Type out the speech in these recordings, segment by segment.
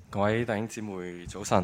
各位弟兄姊妹早晨。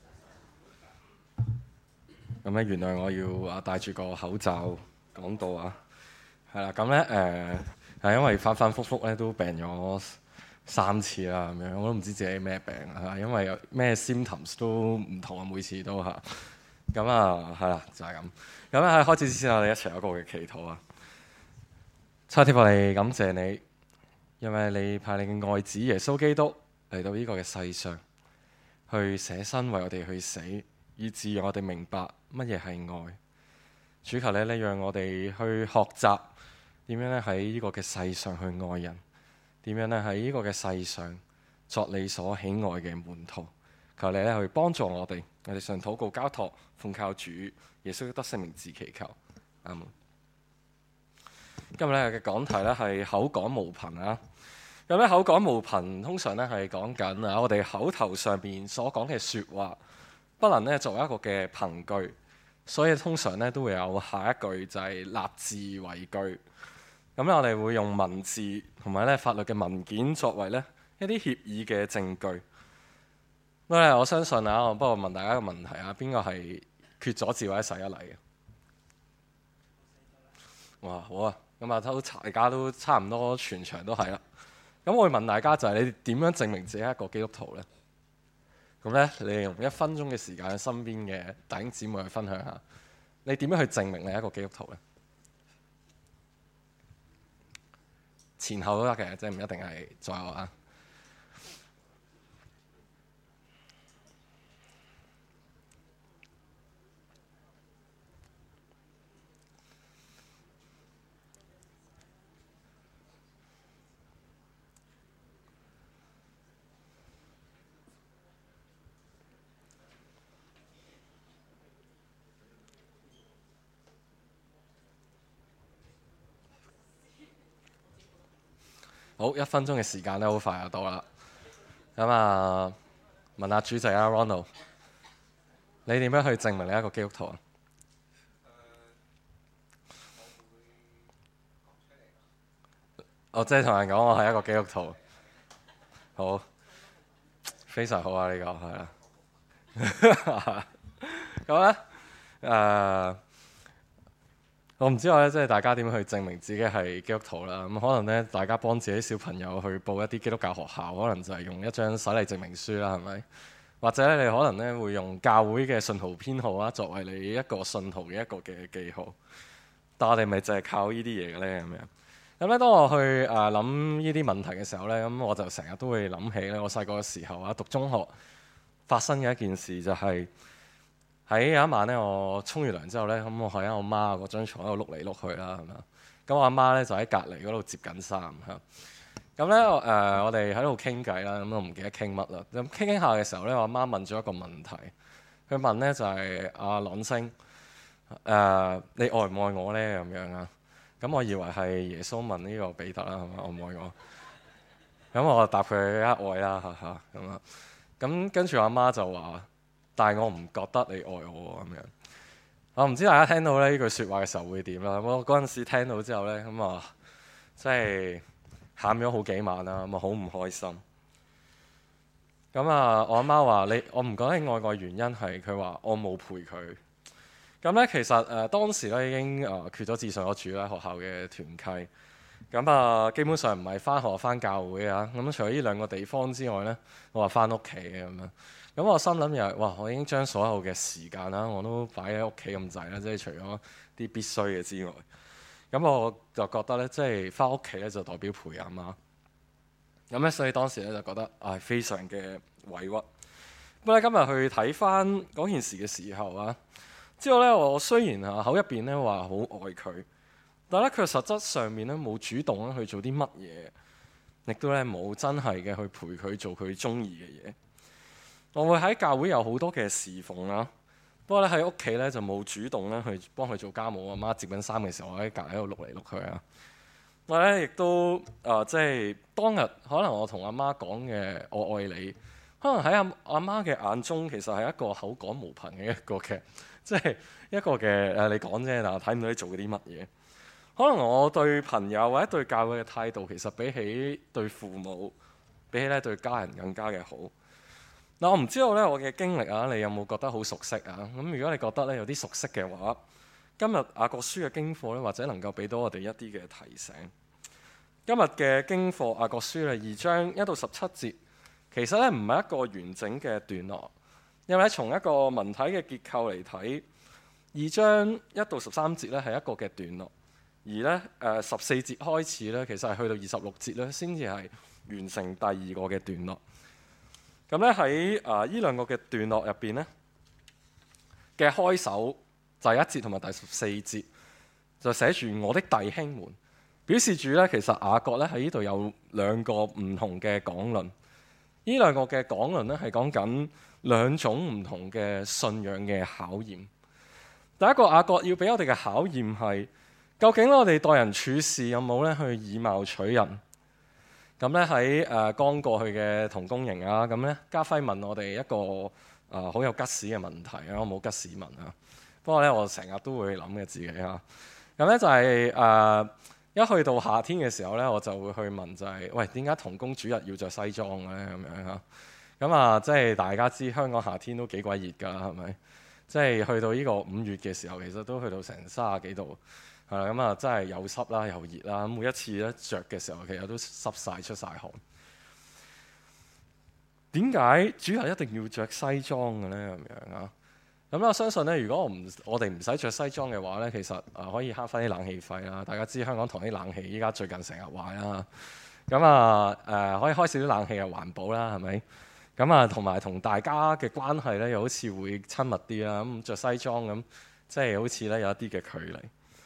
咁咧，原諒我要戴住個口罩講道啊。係啦，咁咧係因為反反覆覆咧都病咗3次啦，咁樣我都唔知自己咩病啊，因為有咩 symptoms 都唔同啊，每次都嚇。咁啊係啦，就係咁。咁喺開始之前，我哋一齊有一個嘅祈禱啊。親天父，我哋感謝你，因為你派你嘅愛子耶穌基督嚟到呢個嘅世上，去捨身為我哋去死，以致讓我哋明白乜嘢係愛。主求你咧，讓我哋去學習點樣咧喺呢個嘅世上去愛人，點樣咧喺呢個嘅世上作你所喜愛嘅門徒。求你咧去幫助我哋，我哋上禱告交託，奉靠主耶穌得聖名字祈求，阿門。今日咧嘅講題咧係口講無憑啊。咁咧口講無憑，通常咧係講緊我哋口頭上邊所講嘅説話，不能咧作為一個嘅憑據，所以通常咧都會有下一句就係立字為據。咁咧我哋會用文字同埋咧法律嘅文件作為咧一啲協議嘅證據。不過我相信我不過問大家一個問題啊，邊個係缺咗字或者洗咗禮嘅？哇，好啊！咁大家都差唔多全場都係啦。咁我會問大家就係你點樣證明自己係一個基督徒呢？咁咧，你用1分鐘嘅時間，身邊嘅弟兄姊妹去分享下，你點樣去證明你係一個基督徒呢？前後都得嘅，即係唔一定係左右啊。好，1分鐘嘅時間咧，好快就到啦。咁問下主席Ronald， 你點樣去證明你係一個基督徒啊？我即係同人講我係一個基督徒。好，非常好啊！呢個係啦。咁咧我唔知道咧，即係大家點樣去證明自己係基督徒啦。咁可能咧，大家幫自己小朋友去報一啲基督教學校，可能就係用一張洗禮證明書啦，係咪？或者你可能咧會用教會嘅信徒編號作為你一個信徒嘅一個嘅記號。但我哋咪就係靠呢啲嘢嘅咧咁樣。咁咧，當我去諗呢啲問題嘅時候咧，咁我就成日都會諗起咧，我細個嘅時候讀中學發生嘅一件事，就係喺有一晚咧，我沖完涼之後咧，咁我喺我媽嗰張床喺度碌嚟碌去啦，係嘛？咁我阿媽咧就喺隔離嗰度摺緊衫嚇。咁咧我哋喺度傾偈啦，咁我唔記得傾乜啦。咁傾下嘅時候咧，我阿媽問咗一個問題，佢問咧就係朗星，你愛唔愛我咧？咁樣啊？咁我以為係耶穌問呢個彼得啦，係嘛？愛唔愛我？咁我答佢愛啦，咁啊。咁跟住我阿媽就話：但係我唔覺得你愛我咁樣。我唔知大家聽到呢句説話嘅時候會點啦。我嗰陣時聽到之後咧，咁即係喊咗好幾晚啦，咁好唔開心。咁我阿媽話：我唔覺得你愛我嘅原因係佢話我冇陪佢。咁咧其實當時咧已經決咗志上咗主啦，學校嘅團契。咁基本上唔係翻學翻教會啊。咁除咗呢2個地方之外咧，我話翻屋企嘅咁樣。咁我心諗又哇，我已經將所有嘅時間啦，我都擺喺屋企咁滯啦，即係除咗啲必須嘅之外。咁我就覺得咧，即係翻屋企咧就代表陪阿媽。咁咧所以當時咧就覺得非常嘅委屈。不過咧今日去睇翻嗰件事嘅時候之後咧我雖然口入邊咧話好愛佢，但係咧佢實質上面咧冇主動咧去做啲乜嘢，亦都咧冇真係嘅去陪佢做佢中意嘅嘢。我會喺教會有好多嘅侍奉啦，不過咧喺屋企咧就冇主動咧去幫佢做家務。阿媽摺緊衫嘅時候，我喺隔喺度碌嚟碌去啊。我咧亦都即係當日可能我同阿媽講嘅我愛你，可能喺阿媽嘅眼中其實係一個口講無憑嘅一個嘅，即係一個嘅你講啫，但係睇唔到你做嗰啲乜嘢。可能我對朋友或者對教會嘅態度，其實比起對父母，比起咧對家人更加嘅好。 嗱，我唔知道咧，我嘅經歷啊，你有冇覺得好熟悉啊？咁如果你覺得咧有啲熟悉嘅話，今日雅各書嘅經課咧，或者能夠俾到我哋一啲嘅提醒。今日嘅經課雅各書咧2章1到17節，其實咧唔係一個完整嘅段落，因為從一個文體嘅結構嚟睇，2章1到13節咧係一個嘅段落，而咧14節開始咧，其實係去到26節咧先至係完成第二個嘅段落。咁咧喺呢兩個嘅段落入邊咧嘅開首第1節同埋第14節就寫住我的弟兄們，表示住咧其實雅各咧喺呢度有兩個唔同嘅講論。呢兩個嘅講論咧係講緊兩種唔同嘅信仰嘅考驗。第一個雅各要俾我哋嘅考驗係，究竟我哋待人處事有冇咧去以貌取人？咁咧喺剛過去嘅同工營啊，咁咧家輝問我哋一個好有吉屎嘅問題啊，我冇吉屎問啊。不過咧我成日都會諗嘅自己啊。咁咧就係一去到夏天嘅時候咧，我就會去問就係，喂，點解同工主日要着西裝嘅咧？咁樣嚇。咁即係大家知香港夏天都幾鬼熱㗎，係咪？即係去到呢個5月嘅時候，其實都去到成30幾度。係啦，咁真係又濕啦，又熱啦。咁每一次咧着嘅時候，其實都濕晒出晒汗。點解主日一定要着西裝嘅咧？咁樣啊？咁我相信咧，如果我哋唔使着西裝嘅話咧，其實可以慳翻啲冷氣費啦。大家知香港同啲冷氣依家最近成日壞啦。咁可以開少啲冷氣又環保啦，係咪？咁同埋同大家嘅關係咧，又好似會親密啲啦。咁着西裝咁，即係好似咧有一啲嘅距離。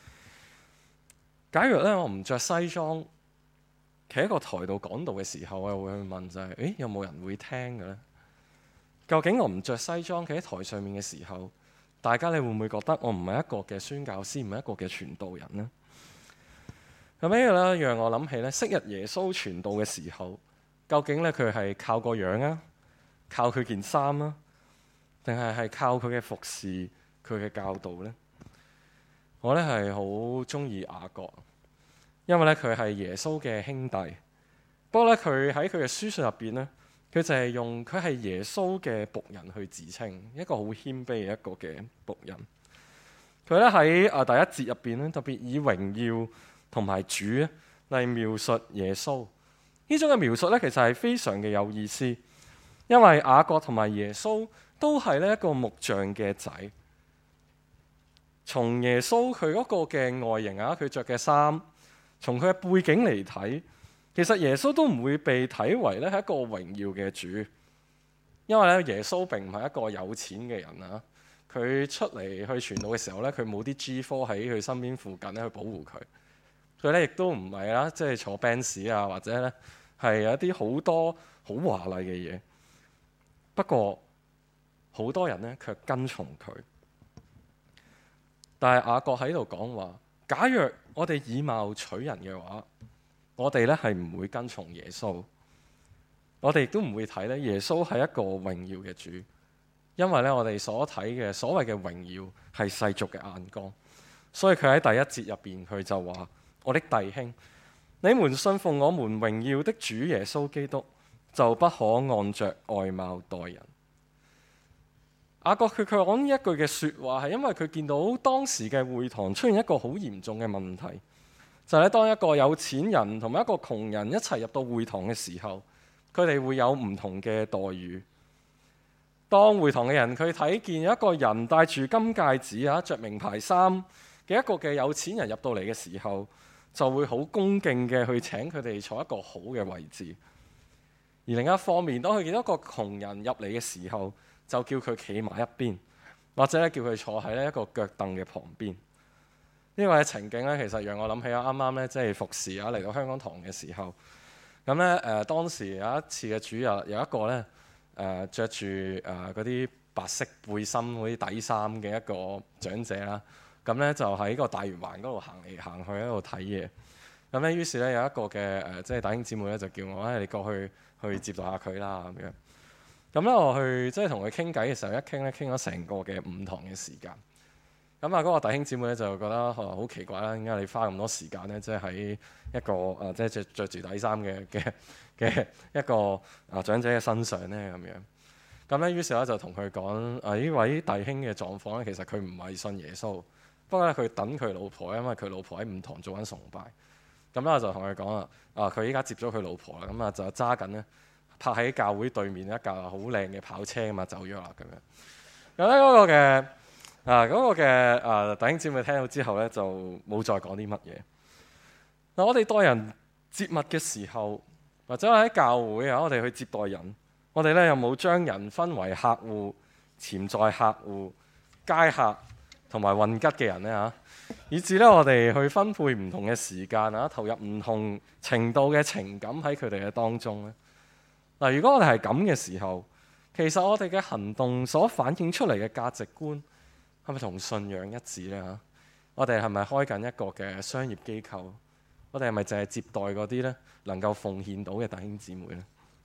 假如咧我唔着西裝，企喺個台度講道嘅時候，我又會去問就係，誒有冇人會聽嘅咧？究竟我唔着西裝企喺台上面嘅時候，大家你會唔會覺得我唔係一個嘅宣教師，唔係一個嘅傳道人呢？咁呢個咧讓我諗起咧，昔日耶穌傳道嘅時候，究竟咧佢係靠個樣啊，靠佢件衫啊，定係靠佢嘅服侍、佢嘅教導呢？我咧係好中意雅各，因為咧佢係耶穌嘅兄弟。不過咧佢喺佢嘅書信入邊咧，佢就係用佢係耶穌嘅僕人去自稱，一個好謙卑嘅一個嘅僕人。佢咧喺第1節入邊咧，特別以榮耀同埋主嚟描述耶穌。呢種嘅描述咧，其實係非常嘅有意思，因為雅各同埋耶穌都係呢一個木匠嘅仔。從耶穌佢嗰個嘅外形啊，佢着嘅衫，從佢嘅背景嚟睇，其實耶穌都唔會被睇為咧係一個榮耀嘅主，因為咧耶穌並唔係一個有錢嘅人啊。佢出嚟去傳道嘅時候咧，佢冇啲 G4喺佢身邊附近咧去保護佢。佢咧亦都唔係啦，即係坐 Benz 啊，或者咧係有一啲好多好華麗嘅嘢。不過好多人咧卻跟從佢。但係雅各喺度講話，假若我哋以貌取人嘅話，我哋咧係唔會跟從耶穌。我哋亦都唔會睇咧耶穌係一個榮耀嘅主，因為咧我哋所睇嘅所謂嘅榮耀係世俗嘅眼光。所以佢喺第1節入邊佢就話：我的弟兄，你們信奉我們榮耀的主耶穌基督，就不可按着外貌待人。雅各佢講呢一句嘅説話係因為佢見到當時嘅會堂出現一個好嚴重嘅問題，就係咧當一個有錢人同埋一個窮人一齊入到會堂嘅時候，佢哋會有唔同嘅待遇。當會堂嘅人佢睇見有一個人戴住金戒指啊、着名牌衫嘅一個嘅有錢人入到嚟嘅時候，就會好恭敬嘅去請佢哋坐一個好嘅位置。而另一方面，當佢見到一個窮人入嚟嘅時候，就叫佢企埋一邊，或者咧叫佢坐喺呢一個腳凳嘅旁邊。呢個嘅情景咧，其實讓我諗起啱啱咧即係服侍啊嚟到香港堂嘅時候，咁咧當時有一次嘅主日有一個咧著住嗰啲白色背心嗰啲底衫嘅一個長者啦，咁咧就喺個大圓環嗰度行嚟行去喺度睇嘢。咁咧於是咧有一個嘅即係弟兄姊妹咧就叫我你過去接待下佢啦咁樣。咁咧我去即係同佢傾偈嘅時候，一傾咗成個嘅5堂嘅時間。咁嗰個弟兄姊妹咧就覺得好奇怪啦，點解你花咁多時間咧，即係喺一個即係着住底衫嘅一個長者嘅身上咧咁樣。 咁咧於是咧就同佢講呢位弟兄嘅狀況咧，其實佢唔係信耶穌，不過咧佢等佢老婆，因為佢老婆喺五堂做緊崇拜。咁咧我就同佢講啦，佢依家接咗佢老婆啦，咁啊就揸緊咧泊喺教會對面一架好靚嘅跑車咁啊走咗啦咁樣。咁咧嗰個嘅弟兄姊妹聽到之後咧就冇再講啲乜嘢。嗱，我哋待人接物嘅時候，或者喺教會啊，我哋去接待人，我哋咧有冇將人分為客戶、潛在客戶、街客同埋混吉嘅人呢？嚇？以至咧我哋去分配唔同嘅時間啊，投入唔同程度嘅情感喺佢哋嘅當中咧。嗱，如果我哋係咁嘅時候，其實我哋嘅行動所反映出嚟嘅價值觀係咪同信仰一致呢？嚇？我哋係咪開緊一個嘅商業機構？我哋係咪淨係接待嗰啲咧能夠奉獻到嘅弟兄姊妹呢？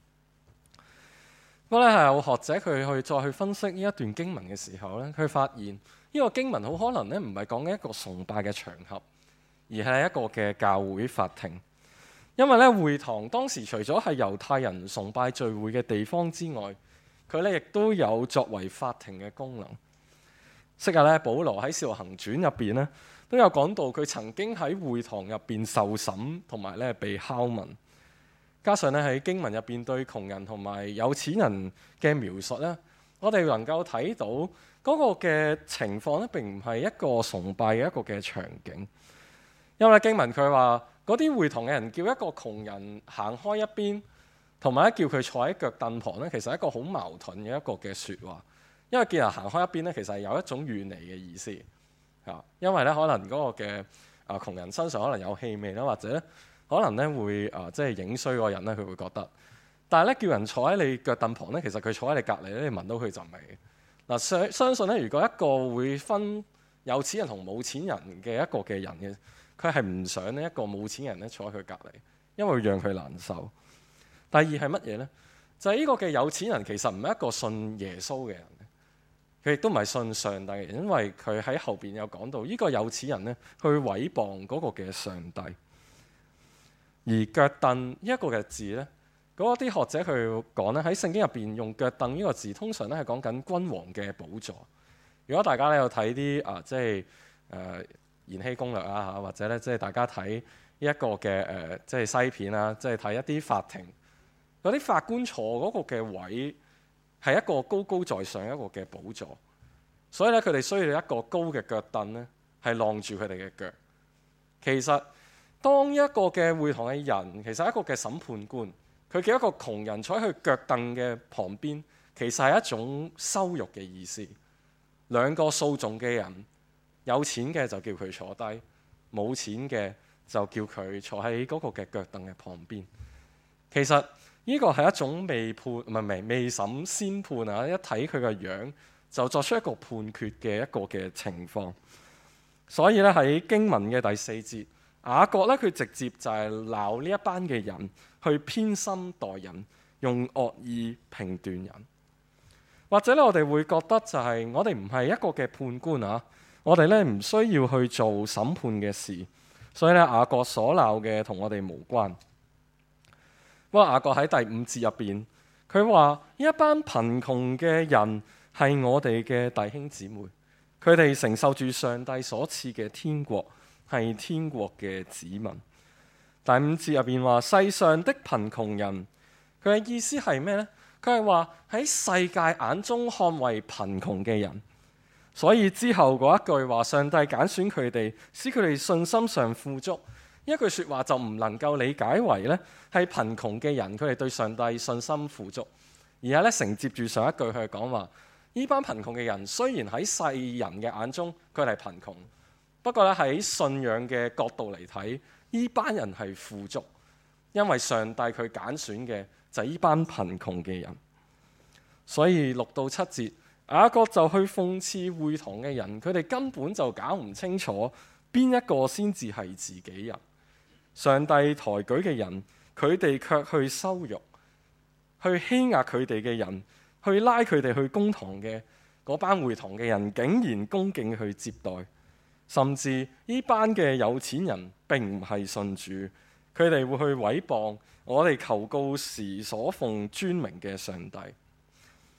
不過咧係有學者佢再去分析呢一段經文嘅時候咧，佢發現呢個經文好可能咧唔係講緊一個崇拜嘅場合，而係一個嘅教會法庭。因為咧會堂當時除咗係猶太人崇拜聚會嘅地方之外，佢咧亦都有作為法庭嘅功能。昔日咧保羅喺《使徒行傳》入邊咧都有講到佢曾經喺會堂入邊受審同埋咧被拷問。加上咧喺經文入邊對窮人同埋有錢人嘅描述咧，我哋能夠睇到嗰個嘅情況咧並唔係一個崇拜嘅一個嘅場景。因為經文佢話嗰啲會堂嘅人叫一個窮人行開一邊，同埋咧叫佢坐喺腳凳旁咧，其實係一個好矛盾嘅一個嘅説話。因為叫人行開一邊咧，其實係有一種遠離嘅意思嚇。因為咧可能嗰個嘅窮人身上可能有氣味啦，或者可能咧會即係影衰個人咧，佢會覺得。但係咧叫人坐喺你腳凳旁咧，其實佢坐喺你隔離咧，你聞到佢陣味。嗱，相信咧，如果一個會分有錢人同冇錢人嘅一個嘅人嘅，佢係唔想呢一個冇錢人咧坐喺佢隔離，因為會讓佢難受。第二係乜嘢咧？就係呢個嘅有錢人其實唔係一個信耶穌嘅人，佢亦都唔係信上帝嘅人，因為佢喺後邊有講到呢個有錢人咧去毀謗嗰個嘅上帝。而腳凳呢一個嘅字咧，嗰啲學者佢講咧喺聖經入邊用腳凳呢個字，通常咧係講緊君王嘅寶座。如果大家咧有睇啲即係延禧攻略啊嚇，或者咧即係大家睇呢一個嘅即係西片啊，即係睇一啲法庭嗰啲法官坐嗰個嘅位係一個高高在上一個嘅寶座，所以咧佢哋需要一個高嘅腳凳咧係晾住佢哋嘅腳。其實當一個嘅會堂嘅人，其實係一個嘅審判官，佢叫一個窮人坐喺佢腳凳嘅旁邊，其實係一種羞辱嘅意思。兩個訴訟嘅人，有錢嘅就叫佢坐低，冇錢嘅就叫佢坐喺嗰個嘅腳凳嘅旁邊。其實呢個係一種未審先判啊！一睇佢個樣就作出一個判決嘅一個嘅情況。所以咧喺經文嘅第4節。雅各咧，佢直接就係鬧呢一班嘅人去偏心待人，用惡意評斷人。或者咧，我哋會覺得就係我哋唔係一個嘅判官啊，我哋咧唔需要去做審判嘅事，所以咧雅各所鬧嘅同我哋無關。不過雅各喺第5節入邊，佢話呢一班貧窮嘅人係我哋嘅弟兄姊妹，佢哋承受住上帝所賜嘅天國。係天國嘅子民。第5節入邊話世上的貧窮人，佢嘅意思係咩呢？佢係話喺世界眼中看為貧窮嘅人。所以之後嗰一句話，上帝揀選佢哋，使佢哋信心上富足。呢一句説話就唔能夠理解為呢係貧窮嘅人佢哋對上帝信心富足，而係咧承接住上一句佢講話，呢班貧窮嘅人雖然喺世人嘅眼中佢哋係貧窮。不過咧喺信仰嘅角度嚟睇，呢班人係富足，因為上帝佢揀選嘅就係呢班貧窮嘅人。所以6到7節，雅各就去諷刺會堂嘅人，佢哋根本就搞唔清楚邊一個先至係自己人。上帝抬舉嘅人，佢哋卻去羞辱，去欺壓佢哋嘅人，去拉佢哋去公堂嘅嗰班會堂嘅人，竟然恭敬去接待。甚至呢班嘅有錢人並唔係信主，佢哋會去毀謗我哋求告時所奉尊名嘅上帝。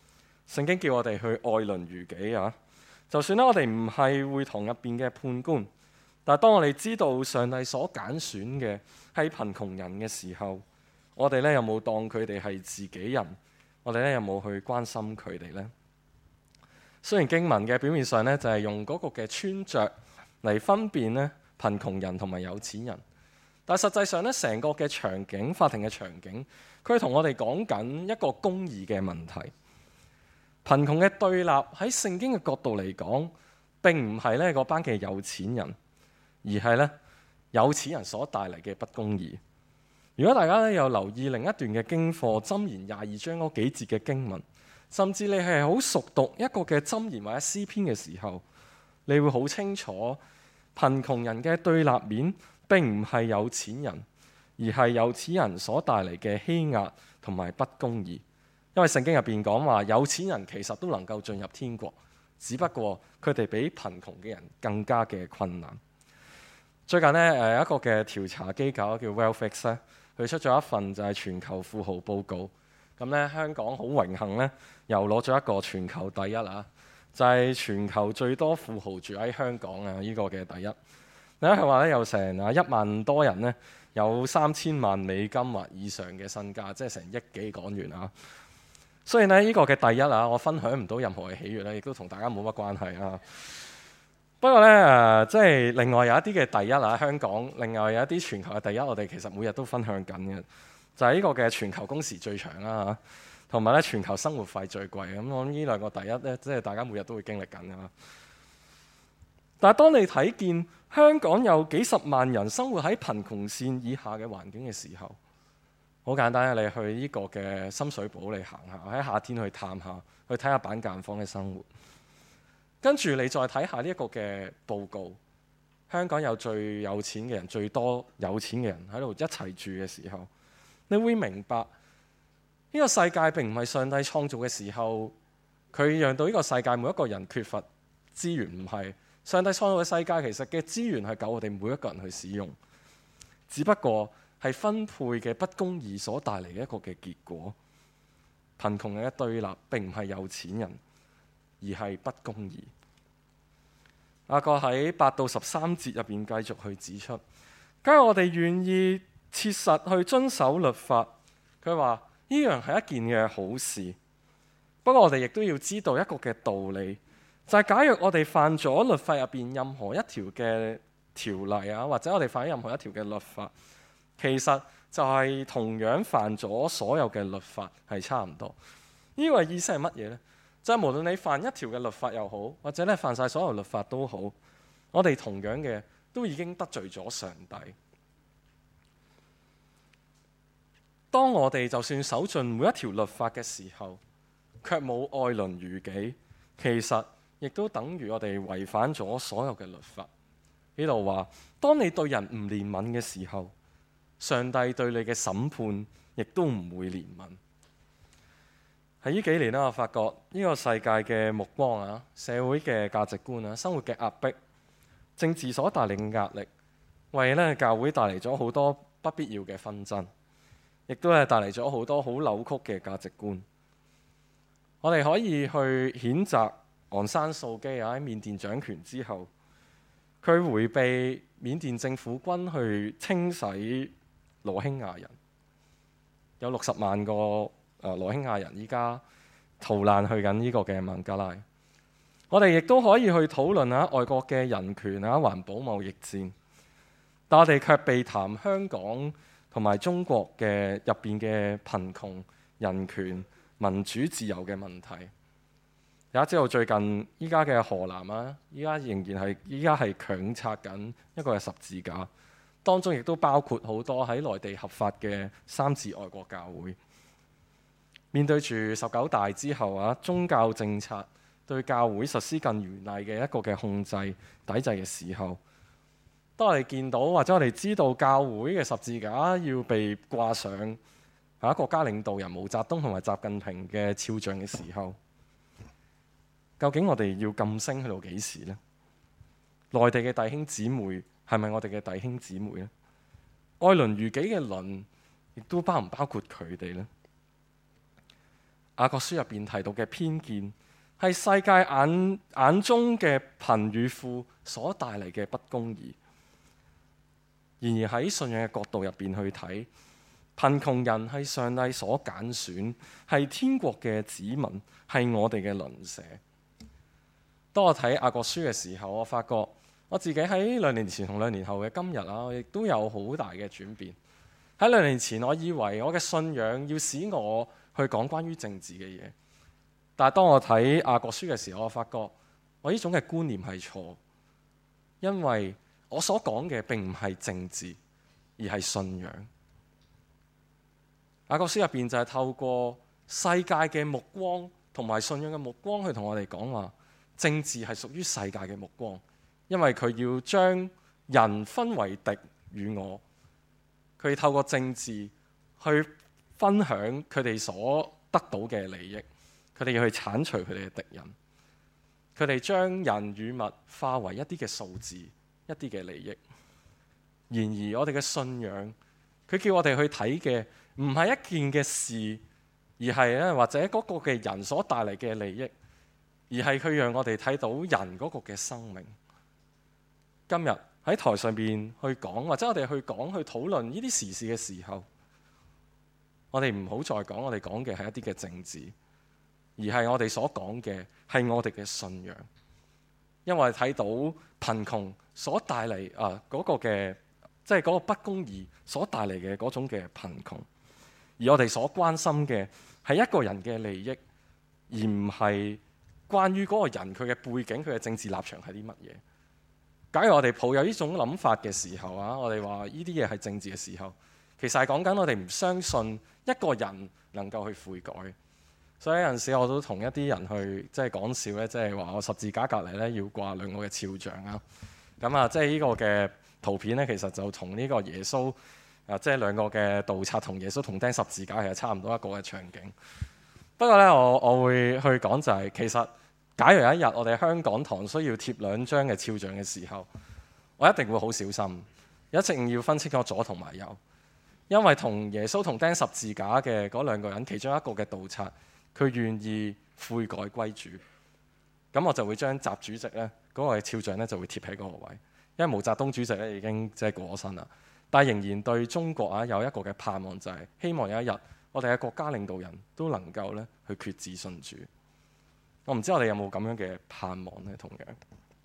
聖經叫我哋去愛鄰如己啊！就算咧我哋唔係會堂入邊嘅判官，但係當我哋知道上帝所揀選嘅係貧窮人嘅時候，我哋咧有冇當佢哋係自己人？我哋咧有冇去關心佢哋呢？雖然經文嘅表面上咧就係用嗰個嘅穿着嚟分辨咧貧窮人同埋有錢人，但係實際上咧成個嘅場景，法庭嘅場景，佢同我哋講緊一個公義嘅問題。貧窮嘅對立喺聖經嘅角度嚟講，並唔係咧嗰班嘅有錢人，而係咧有錢人所帶嚟嘅不公義。如果大家咧有留意另一段嘅經課，箴言22章嗰幾節嘅經文，甚至你係好熟讀一個嘅箴言或者詩篇嘅時候，你會好清楚貧窮人嘅對立面並唔係有錢人，而係有錢人所帶嚟嘅欺壓同埋不公義。因為聖經入邊講話，有錢人其實都能夠進入天國，只不過佢哋比貧窮嘅人更加嘅困難。最近呢，一個嘅調查機構叫 WealthX 咧，佢出咗一份就係全球富豪報告。咁咧香港好榮幸咧，又攞咗一個全球第一啦，就係全球最多富豪住喺香港啊！呢個嘅第一。咧佢話咧有成1萬多人咧，有3000萬美金或以上嘅身家，即係成億幾港元啊！雖然呢個嘅第一啊，我分享唔到任何嘅喜悅咧，亦都同大家冇乜關係啊。不過咧即係另外有一啲嘅第一啊，香港另外有一啲全球嘅第一，我哋其實每日都分享緊嘅，就係呢個嘅全球工時最長啦，同埋咧全球生活費最貴。咁我諗呢兩個第一咧，即係大家每日都會經歷緊噶。但係當你睇見香港有幾十萬人生活喺貧窮線以下嘅環境嘅時候，好簡單，你去呢個嘅深水埗你行下，喺夏天去探下，去睇下板間房嘅生活。跟住你再睇下呢一個嘅報告，香港有最有錢嘅人，最多有錢嘅人喺度一齊住嘅時候，你會明白呢個世界並唔係上帝創造嘅時候，佢讓到呢個世界每一個人缺乏資源，唔係上帝創造嘅世界，其實嘅資源係夠我哋每一個人去使用，只不過係分配嘅不公義所帶嚟嘅一個嘅結果。貧窮人嘅對立並唔係有錢人，而係不公義。雅各喺8到13節入邊繼續去指出，假如我哋願意切實去遵守律法，佢話呢樣係一件嘅好事。不過我哋亦都要知道一個嘅道理，就係假如我哋犯咗律法入邊任何一條嘅條例啊，或者我哋犯咗任何一條嘅律法，其實就係同樣犯咗所有嘅律法係差唔多。呢個意思係乜嘢呢？就係無論你犯一條嘅律法又好，或者咧犯晒所有律法都好，我哋同樣嘅都已經得罪咗上帝。當我哋就算守盡每一條律法嘅時候，卻冇愛鄰如己，其實亦都等於我哋違反咗所有嘅律法。呢度話，當你對人唔憐憫嘅時候，上帝對你嘅審判亦都唔會憐憫。喺呢幾年我發覺呢個世界嘅目光啊、社會嘅價值觀啊、生活嘅壓迫、政治所帶嚟嘅壓力，為咧教會帶嚟咗好多不必要嘅紛爭，亦都係帶嚟咗好多好扭曲嘅價值觀。我哋可以去譴責昂山素姬喺緬甸掌權之後，佢迴避緬甸政府軍去清洗羅興亞人，有60萬個羅興亞人依家逃難去緊呢個嘅孟加拉。我哋亦都可以去討論下外國嘅人權啊、環保貿易戰，但我哋卻避談香港同埋中國嘅入邊嘅貧窮、人權、民主自由嘅問題。大家知道最近依家嘅河南啊，依家係強拆緊一個嘅十字架，當中亦都包括好多喺內地合法嘅三自外國教會。面對住19大之後啊，宗教政策對教會實施更嚴厲嘅一個嘅控制抵制嘅時候，當我哋見到或者我哋知道教會嘅十字架要被掛上國家領導人毛澤東同埋習近平嘅肖像嘅時候，究竟我哋要噤聲去到幾時呢？內地嘅弟兄姊妹係咪我哋嘅弟兄姊妹呢？愛鄰如己嘅鄰亦都包唔包括佢哋呢？ 雅各書入邊提到嘅偏見，係世界眼中嘅貧與富所帶嚟嘅不公義。然而喺信仰嘅角度入邊去睇，貧窮人係上帝所揀選，係天國嘅子民，係我哋嘅鄰舍。當我睇雅各書嘅時候，我發覺我自己喺2年前同2年後嘅今日啊，亦都有好大嘅轉變。喺2年前，我以為我嘅信仰要使我去講關於政治嘅嘢，但係當我睇雅各書嘅時候，我發覺我呢種嘅觀念係錯，因為我所講嘅並唔係政治，而係信仰。雅各書入邊就係透過世界嘅目光同埋信仰嘅目光去同我哋講話，政治係屬於世界嘅目光，因為佢要將人分為敵與我，佢透過政治去分享佢哋所得到嘅利益，佢哋要去剷除佢哋嘅敵人，佢哋將人與物化為一啲嘅數字，一啲嘅利益。然而我哋嘅信仰，佢叫我哋去睇嘅唔係一件嘅事，而係咧或者嗰個嘅人所帶嚟嘅利益，而係佢讓我哋睇到人嗰個嘅生命。今日喺台上邊去講，或者我哋去講去討論呢啲時事嘅時候，我哋唔好再講我哋講嘅係一啲嘅政治，而係我哋所講嘅係我哋嘅信仰。因為睇到貧窮所帶嚟嗰個嘅，即係嗰個不公義所帶嚟嘅嗰種嘅貧窮，而我哋所關心嘅係一個人嘅利益，而唔係關於嗰個人佢嘅背景、佢嘅政治立場係啲乜嘢。假如我哋抱有呢種諗法嘅時候啊，我哋話呢啲嘢係政治嘅時候，其實係講緊我哋唔相信一個人能夠去悔改。所以有陣時我都同一啲人去即係講笑咧，即係話我十字架隔離咧要掛2個嘅肖像啊。咁啊，即係呢個嘅圖片咧，其實就同呢個耶穌即係2個嘅盜賊同耶穌同釘十字架，其實差唔多一個嘅場景。不過咧，我會去講就係其實。假如有一日我哋香港堂需要貼2張嘅肖像嘅時候，我一定會好小心，一定要分清楚左同埋右，因為同耶穌同釘十字架嘅嗰2個人，其中一個嘅盜賊，佢願意悔改歸主，咁我就會將習主席咧嗰個肖像咧就會貼喺嗰個位，因為毛澤東主席咧已經即係過咗身啦，但係仍然對中國有一個嘅盼望，就係希望有一日我哋嘅國家領導人都能夠咧去決志信主。我唔知我哋有冇咁樣嘅盼望呢？同樣，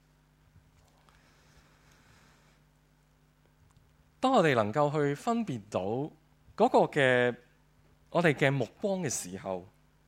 當我哋能夠去分辨到嗰個嘅我哋嘅目光嘅時候，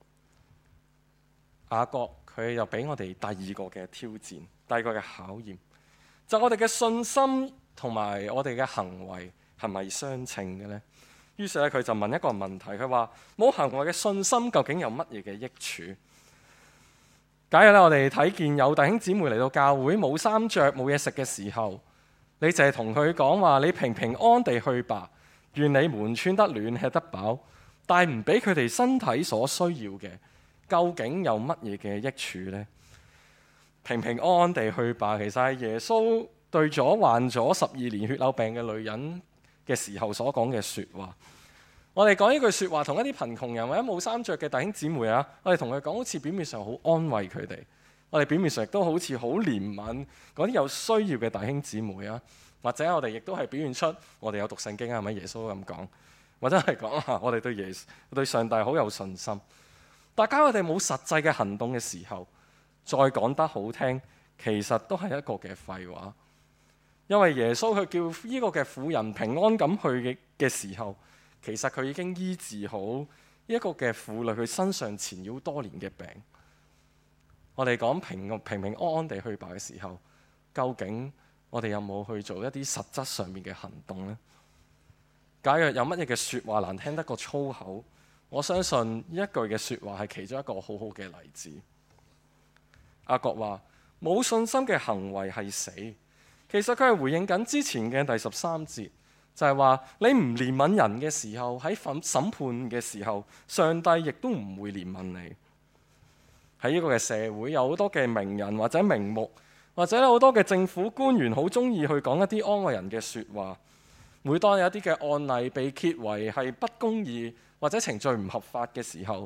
雅各佢又俾我哋第2個嘅挑戰，第2個嘅考驗，就係我哋嘅信心同埋我哋嘅行為係咪相稱嘅呢？於是咧，佢就問一個問題，佢話冇行為嘅信心究竟有乜嘢嘅益處？假如咧，我哋睇見有弟兄姊妹嚟到教會冇衫着冇嘢食嘅時候，你淨係同佢講話，你平平安地去吧，願你們穿得暖吃得飽，但係唔俾佢哋身體所需要嘅，究竟有乜嘢嘅益處呢？平平安安地去吧，其實係耶穌對咗患咗12年血漏病嘅女人嘅時候所講嘅說話。我哋講呢句說話，同一啲貧窮人或者冇衫着嘅弟兄姊妹啊，我哋同佢講，好似表面上好安慰佢哋，我哋表面上亦都好似好憐憫嗰啲有需要嘅弟兄姊妹啊，或者我哋亦都係表現出我哋有讀聖經啊，係咪耶穌咁講？或者係講我哋對上帝好有信心。大家我哋冇實際嘅行動嘅時候，再講得好聽，其實都係一個嘅廢話。因為耶穌佢叫呢個嘅婦人平安咁去嘅時候，其實佢已經醫治好一個嘅婦女佢身上纏繞多年嘅病。我哋講平平安安地去吧嘅時候，究竟我哋有冇去做一啲實質上面嘅行動呢？假若有乜嘢嘅説話難聽得過粗口，我相信呢一句嘅説話係其中一個好好嘅例子。雅各話冇信心嘅行為係死，其實佢係回應緊之前嘅第13節。就係話你唔憐憫人嘅時候，喺審判嘅時候，上帝亦都唔會憐憫你。喺呢個嘅社會，有好多嘅名人或者名目，或者好多嘅政府官員好中意去講一啲安慰人嘅説話。每當有一啲嘅案例被揭為係不公義或者程序唔合法嘅時候，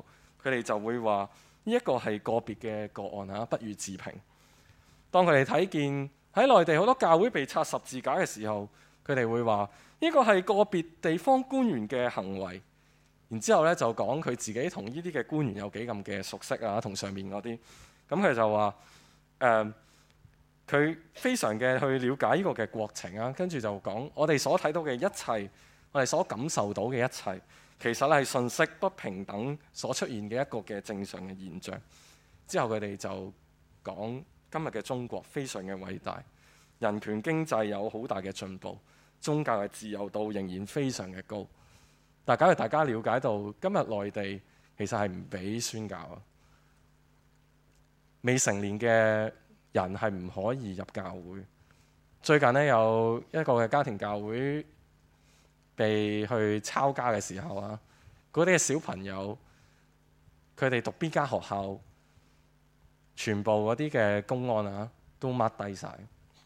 佢哋就會話呢一個係個別嘅個案啊，不予置評。當佢哋睇見喺內地好多教會被插十字架嘅時候，佢哋會話呢個係個別地方官員嘅行為。然之後咧就講佢自己同呢啲嘅官員有幾咁嘅熟悉啊，同上面嗰啲。咁佢就話佢非常嘅去了解呢個嘅國情啊，跟住就講我哋所睇到嘅一切，我哋所感受到嘅一切，其實係信息不平等所出現嘅一個嘅正常嘅現象。之後佢哋就講今日嘅中國非常嘅偉大，人權經濟有好大嘅進步，宗教嘅自由度仍然非常嘅高。但假如大家了解到今日內地其實係唔俾宣教啊，未成年嘅人係唔可以入教會。最近呢，有一個嘅家庭教會被去抄家嘅時候啊，嗰啲嘅小朋友佢哋讀邊間學校，全部嗰啲嘅公安啊都 mark 低晒。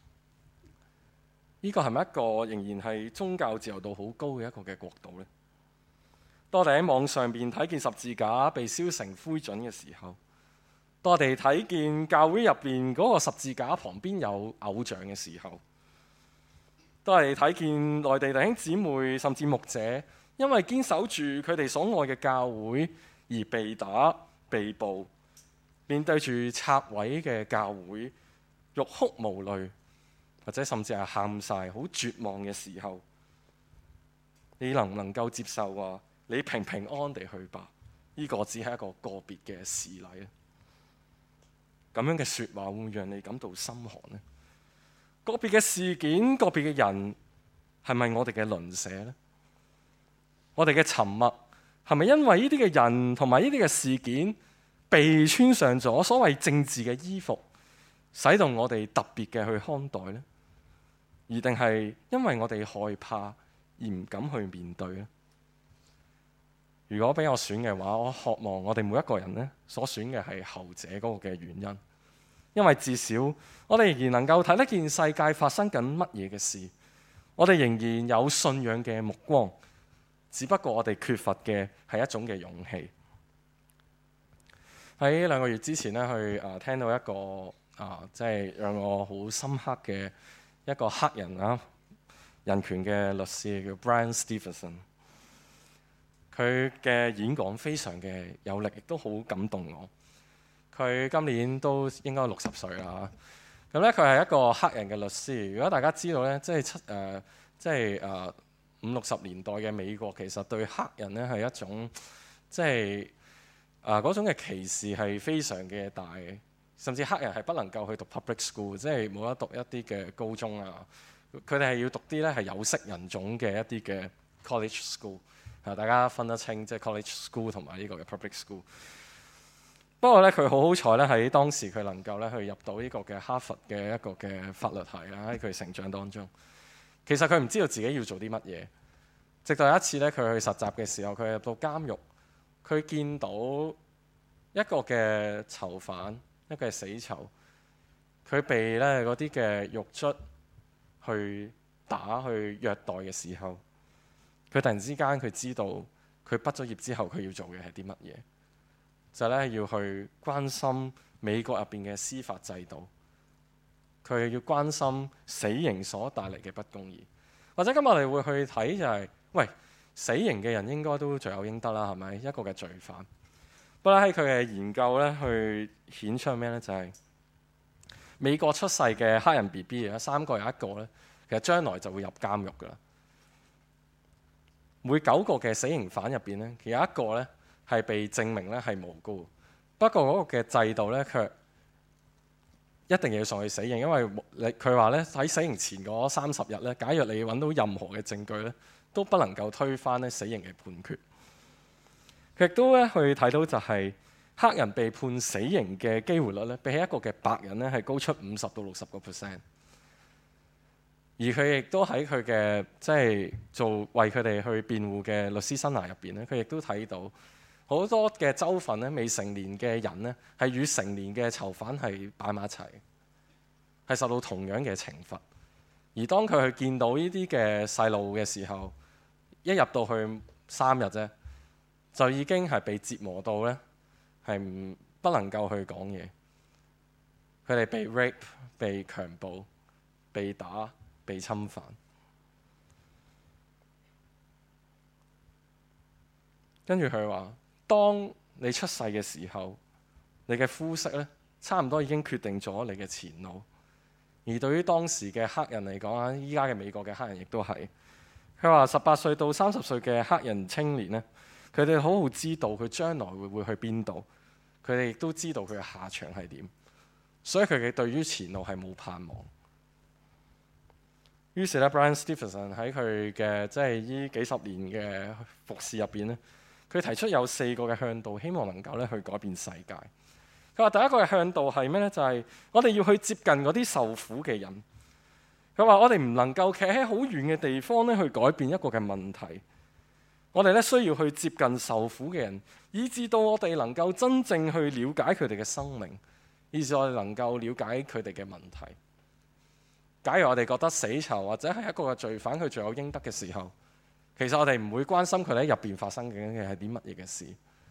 呢個係咪一個仍然係宗教自由度好高嘅一個嘅國度呢？當我哋喺網上邊睇見十字架被燒成灰燼嘅時候，當我哋睇見教會入邊嗰個十字架旁邊有偶像嘅時候，當我哋睇見內地弟兄姊妹甚至牧者因為堅守住佢哋所愛嘅教會而被打被捕，面對住拆毀嘅教會欲哭無淚，或者甚至係喊晒好絕望嘅時候，你能唔能夠接受話你平平安安地去吧？呢個只係一個個別嘅事例咧。咁樣嘅説話會唔會讓你感到心寒呢？個別嘅事件、個別嘅人係咪我哋嘅鄰舍呢？我哋嘅沉默係咪因為呢啲嘅人同埋呢啲嘅事件被穿上咗所謂政治嘅衣服，使到我哋特別嘅去看待呢？而定係因為我哋害怕而唔敢去面對呢？如果俾我選嘅話，我渴望我哋每一個人呢所選嘅係後者嗰個嘅原因，因為至少我哋仍然能夠睇得見世界發生緊乜嘢嘅事，我哋仍然有信仰嘅目光，只不過我哋缺乏嘅係一種嘅勇氣。喺2個月之前呢，去聽到一個即係讓我好深刻嘅一個黑人人權嘅律師叫 Bryan Stevenson。佢嘅演講非常嘅有力，亦都好感動我。佢今年都應該60歲啦。咁咧，佢係一個黑人嘅律師。如果大家知道咧，即係50-60年代嘅美國，其實對黑人咧係一種即係嗰種嘅歧視係非常嘅大嘅，甚至黑人係不能夠去讀 public school， 即係冇得讀一啲嘅高中啊。佢哋係要讀啲咧係有色人種嘅一啲嘅 college school。大家分得清，即係 college school 同埋呢個嘅 public school。不過咧，佢好好彩咧，喺當時佢能夠咧去入到呢個嘅哈佛嘅一個嘅法律系啦。喺佢成長當中，其實佢唔知道自己要做啲乜嘢。直到有一次咧，佢去實習嘅時候，佢入到監獄，佢見到一個嘅囚犯，一個係死囚，佢被咧嗰啲嘅獄卒去打去虐待嘅時候，佢突然之間佢知道佢畢咗業之後佢要做嘅係啲乜嘢，就係咧要去關心美國入邊嘅司法制度，佢要關心死刑所帶嚟嘅不公義。或者今日我哋會去睇就係，喂，死刑嘅人應該都罪有應得啦，係咪？一個嘅罪犯。不過喺佢嘅研究咧，去顯出咩咧？就係美國出世嘅黑人 BB 啊，3個有1個咧，其實將來就會入監獄噶啦。每9個嘅死刑犯入邊咧，其實有1個咧係被證明咧係無辜。不過嗰個嘅制度咧，卻一定要送去死刑，因為佢話咧喺死刑前嗰30日咧，假若你揾到任何嘅證據咧，都不能夠推翻咧死刑嘅判決。佢亦都咧去睇到就係黑人被判死刑嘅機會率咧，比起一個嘅白人咧係高出50-60%。而佢亦都喺佢嘅即係做為佢哋去辯護嘅律師生涯入邊咧，佢亦都睇到好多嘅州份咧，未成年嘅人咧係與成年嘅囚犯係擺埋一齊，係受到同樣嘅懲罰。而當佢去見到呢啲嘅細路嘅時候，一入到去3日啫，就已經係被折磨到咧係不能夠去講嘢。佢哋被 rape、被強暴、被打、被侵犯。跟住佢話：當你出世嘅時候，你嘅膚色咧，差唔多已經決定咗你嘅前路。而對於當時嘅黑人嚟講啊，依家嘅美國嘅黑人亦都係。佢話18歲到30歲嘅黑人青年呢，佢哋好好知道佢將來會去邊度，佢哋亦都知道佢嘅下場係點，所以佢哋對於前路係冇盼望。於是咧，Bryan Stevenson 喺佢嘅即係呢幾十年嘅服侍入邊咧，佢提出有4個嘅向導，希望能夠咧去改變世界。佢話第一個嘅向導係咩呢？就係我哋要去接近嗰啲受苦嘅人。佢話我哋唔能夠企喺好遠嘅地方咧去改變一個嘅問題，我哋咧需要去接近受苦嘅人，以至到我哋能夠真正去了解佢哋嘅生命，以至我哋能夠了解佢哋嘅問題。假如我哋覺得死囚或者係一個嘅罪犯佢罪有應得嘅時候，其實我哋唔會關心佢喺入邊發生緊嘅係啲乜嘢嘅事。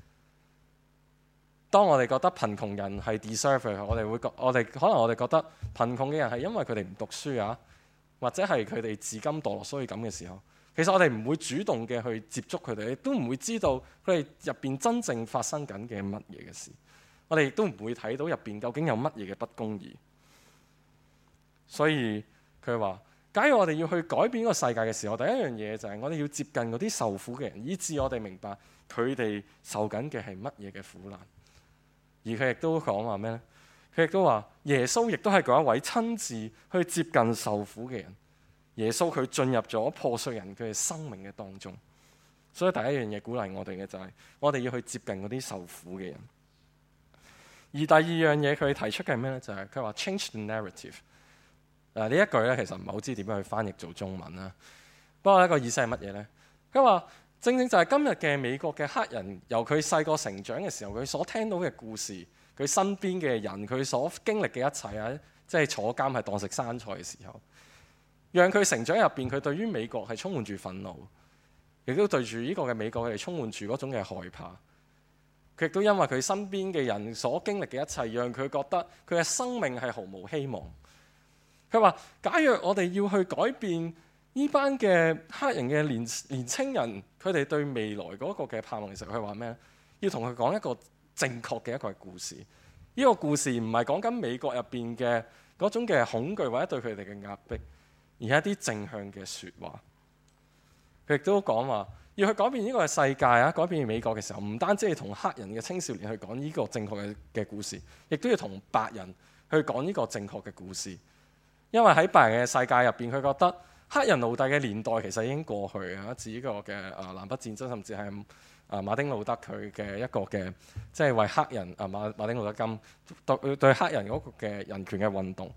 當我哋覺得貧窮人係 deserve 嘅，可能我哋覺得貧窮嘅人係因為佢哋唔讀書啊，或者係佢哋自甘墮落所以咁嘅時候，其實我哋唔會主動嘅去接觸佢哋，亦都唔會知道佢哋入邊真正發生緊嘅乜嘢嘅事。我哋亦都唔會睇到入邊究竟有乜嘢嘅不公義。所以佢話，假如我哋要去改變呢個世界嘅時候，第一樣嘢就係我哋要接近嗰啲受苦嘅人，以致我哋明白佢哋受緊嘅係乜嘢嘅苦難。而佢亦都講話咩呢？佢亦都話耶穌亦都係嗰一位親自去接近受苦嘅人。耶穌佢進入咗破碎人佢嘅生命嘅當中。所以第一樣嘢鼓勵我哋嘅就係我哋要去接近嗰啲受苦嘅人。而第二樣嘢佢提出嘅係咩呢？就係佢話 change the narrative。呢一句咧，其實唔係好知點樣去翻譯做中文啦。不過呢個意思係乜嘢呢？佢話正正就係今日嘅美國嘅黑人，由佢細個成長嘅時候，佢所聽到嘅故事，佢身邊嘅人，佢所經歷嘅一切啊，即係坐監係當食生菜嘅時候，讓佢成長入邊，佢對於美國係充滿住憤怒，亦都對住呢個嘅美國佢哋充滿住嗰種嘅害怕。佢亦都因為佢身邊嘅人所經歷嘅一切，讓佢覺得佢嘅生命係毫無希望。佢話：假若我哋要去改變呢班嘅黑人嘅年青人，佢哋對未來嗰個嘅盼望，其實佢話咩咧？要同佢講一個正確嘅一個故事。呢個故事唔係講緊美國入邊嘅嗰種嘅恐懼或者對佢哋嘅壓迫，而係一啲正向嘅説話。佢亦都講話要去改變呢個世界啊，改變美國嘅時候，唔單止係同黑人嘅青少年去講呢個正確嘅故事，亦都要同白人去講呢個正確嘅故事。因為喺白人嘅世界入邊，佢覺得黑人奴隸嘅年代其實已經過去啊，指呢個嘅南北戰爭，甚至係馬丁路德佢嘅一個嘅即係為黑人馬丁路德金對黑人嗰個嘅人權嘅運動。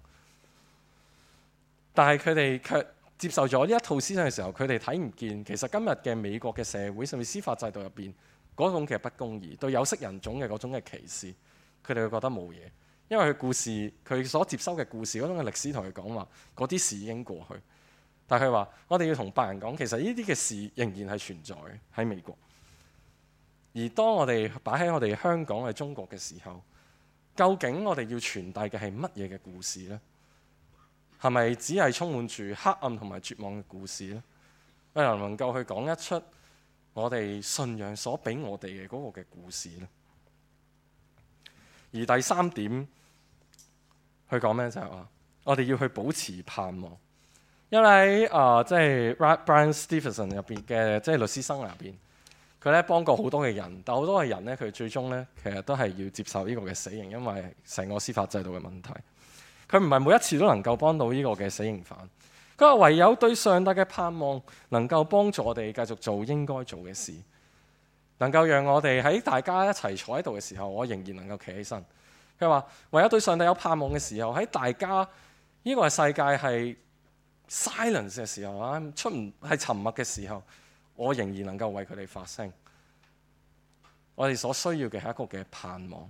但係佢哋卻接受咗呢一套思想嘅時候，佢哋睇唔見其實今日嘅美國嘅社會甚至司法制度入邊嗰種嘅不公義，對有色人種嘅嗰種嘅歧視，佢哋會覺得冇嘢。因為佢故事，佢所接收嘅故事嗰種嘅歷史同佢講話，嗰啲事已經過去。但係佢話：我哋要同白人講，其實呢啲嘅事仍然係存在喺美國。而當我哋擺喺我哋香港喺中國嘅時候，究竟我哋要傳遞嘅係乜嘢嘅故事呢？係咪只係充滿住黑暗同埋絕望嘅故事呢？我能唔能夠去講一出我哋信仰所俾我哋嘅嗰個嘅故事呢？而第3點。佢講咩就係話，我哋要去保持盼望，因為即係 Bryan Stevenson 入邊嘅即係律師生涯入邊，佢咧幫過好多嘅人，但好多嘅人咧，佢最終咧其實都係要接受呢個嘅死刑，因為成個司法制度嘅問題。佢唔係每一次都能夠幫到呢個嘅死刑犯。佢話唯有對上帝嘅盼望，能夠幫助我哋繼續做應該做嘅事，能夠讓我哋喺大家一齊坐喺度嘅時候，我仍然能夠企起身。佢話：唯有對上帝有盼望嘅時候，喺大家呢個世界係 silence 嘅時候啊，係沉默嘅時候，我仍然能夠為佢哋發聲。我哋所需要嘅係一個嘅盼望。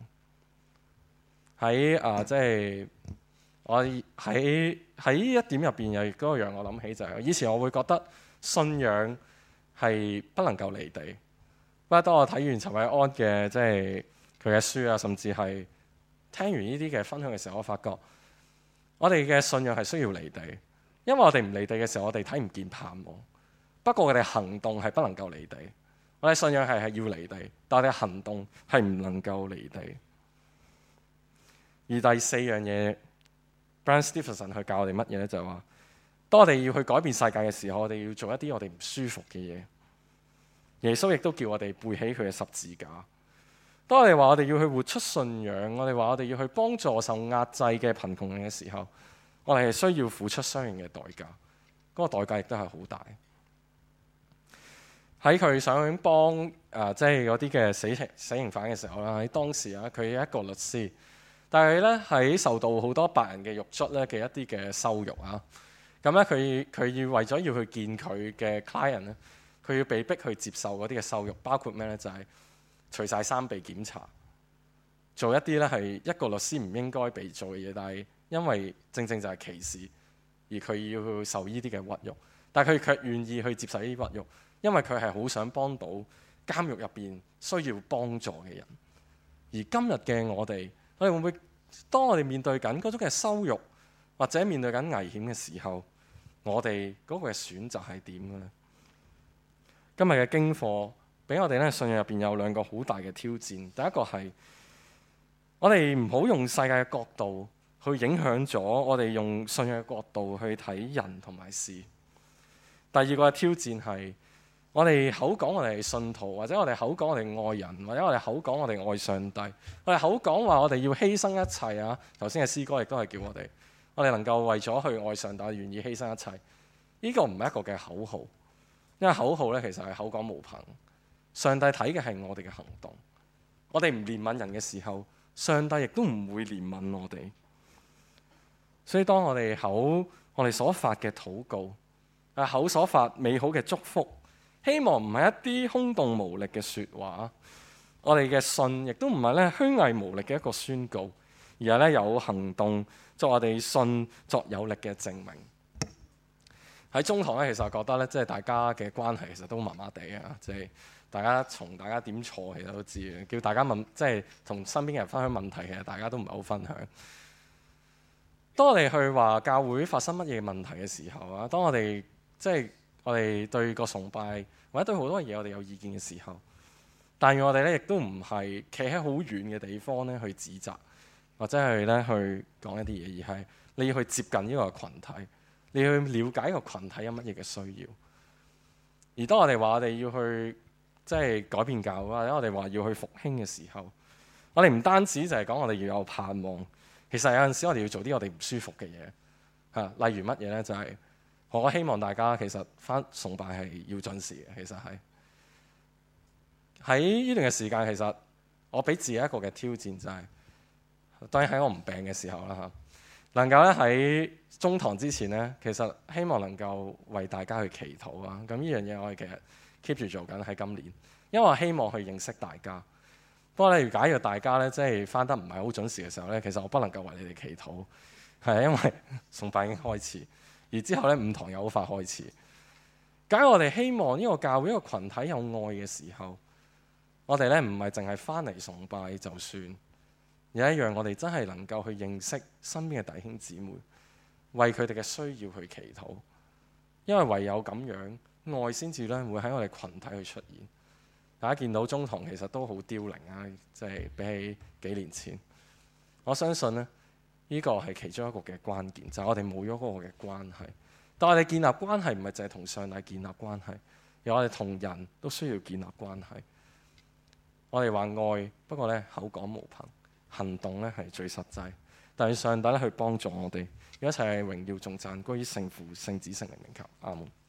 喺即係我喺呢一點入邊，又亦都讓我諗起就係以前我會覺得信仰係不能夠離地。不過當我睇完陳韋安嘅即係佢嘅書啊，甚至係聽完呢啲嘅分享嘅時候，我發覺我哋嘅信仰係需要離地，因為我哋唔離地嘅時候，我哋睇唔見盼望。不過我哋行動係不能夠離地，我哋信仰係要離地，但係我哋行動係唔能夠離地。而第四樣嘢 Bryan Stevenson 去教我哋乜嘢呢？就係話，當我哋要去改變世界嘅時候，我哋要做一啲我哋唔舒服嘅嘢。耶穌亦都叫我哋背起佢嘅十字架。當我哋話我哋要去活出信仰，我哋話我哋要去幫助受壓制嘅貧窮人嘅時候，我哋係需要付出相應嘅代價。嗰個代價亦都係好大。喺佢想幫即係嗰啲嘅死刑犯嘅時候啦，喺當時啊，佢係一個律師，但係咧喺受到好多白人嘅獄卒咧嘅一啲嘅羞辱啊，咁咧佢要為咗要去見佢嘅 client 咧，佢要被逼去接受嗰啲嘅羞辱，包括咩咧？就係除晒衫被檢查，做一啲咧係一個律師唔應該被做嘅嘢，但係因為正正就係歧視，而佢要去受呢啲嘅屈辱，但係佢卻願意去接受呢啲屈辱。因為佢係好想幫到監獄入邊需要幫助嘅人。而今日嘅我哋會唔會當我哋面對緊嗰種嘅羞辱，或者面對緊危險嘅時候，我哋嗰個嘅選擇係點嘅咧？今日嘅經課俾我哋咧，信仰入邊有兩個好大嘅挑戰。第一個係我哋唔好用世界嘅角度去影響咗我哋用信仰嘅角度去睇人同埋事。第二個嘅挑戰係，我哋口講我哋係信徒，或者我哋口講我哋愛人，或者我哋口講我哋愛上帝，我哋口講話我哋要犧牲一切啊！頭先嘅詩歌亦都係叫我哋能夠為咗去愛上帝，願意犧牲一切。呢個唔係一個嘅口號，因為口號咧其實係口講無憑。上帝睇嘅係我哋嘅行動。我哋唔憐憫人嘅時候，上帝亦都唔會憐憫我哋。所以當我哋我哋所發嘅禱告，口所發美好嘅祝福，希望唔係一啲空洞無力嘅説話，我哋嘅信亦都唔係咧虛偽無力嘅一個宣告，而係咧有行動作我哋信作有力嘅證明。喺中堂咧，其實我覺得咧，即係大家嘅關係其實都麻麻地啊，即係大家點錯其實都知嘅，叫大家問，即係同身邊嘅人分享問題，其實大家都唔係好分享。當我哋去話教會發生乜嘢問題嘅時候啊，當我哋我哋對個崇拜或者對好多嘢我哋有意見嘅時候，但願我哋咧亦都唔係企喺好遠嘅地方咧去指責，或者係咧去講一啲嘢，而係你要去接近呢個群體，你要去了解呢個群體有乜嘢嘅需要。而當我哋話我哋要去改變教會，或者我哋話要去復興嘅時候，我哋唔單止就係講我哋要有盼望，其實有陣時我哋要做啲我哋唔舒服嘅嘢嚇，例如乜嘢咧？就係我希望大家其實返崇拜係要準時嘅。其實係喺呢段嘅時間，其實我俾自己一個嘅挑戰就係，當然喺我唔病嘅時候啦嚇，能夠咧喺中堂之前咧，其實希望能夠為大家去祈禱啊。咁呢樣嘢我哋其實 keep 住做緊喺今年，因為我希望去認識大家。不過咧，假如大家咧即係返得唔係好準時嘅時候咧，其實我不能夠為你哋祈禱，係因為崇拜已經開始。而之後咧，五堂又好快開始。假如我哋希望呢個教會一個群體有愛嘅時候，我哋咧唔係淨係翻嚟崇拜就算，而一樣我哋真係能夠去認識身邊嘅弟兄姊妹，為佢哋嘅需要去祈禱。因為唯有咁樣，愛先至咧會喺我哋群體去出現。大家見到中堂其實都好凋零啊，即係比起幾年前。我相信咧。呢個係其中一個嘅關鍵，就係我哋冇咗嗰個嘅關係。但我哋建立關係唔係淨係同上帝建立關係，而我哋同人都需要建立關係。我哋話愛，不過咧口講無憑，行動咧係最實際。但係上帝咧去幫助我哋，一切榮耀頌讚歸於聖父、聖子、聖靈名求。阿門。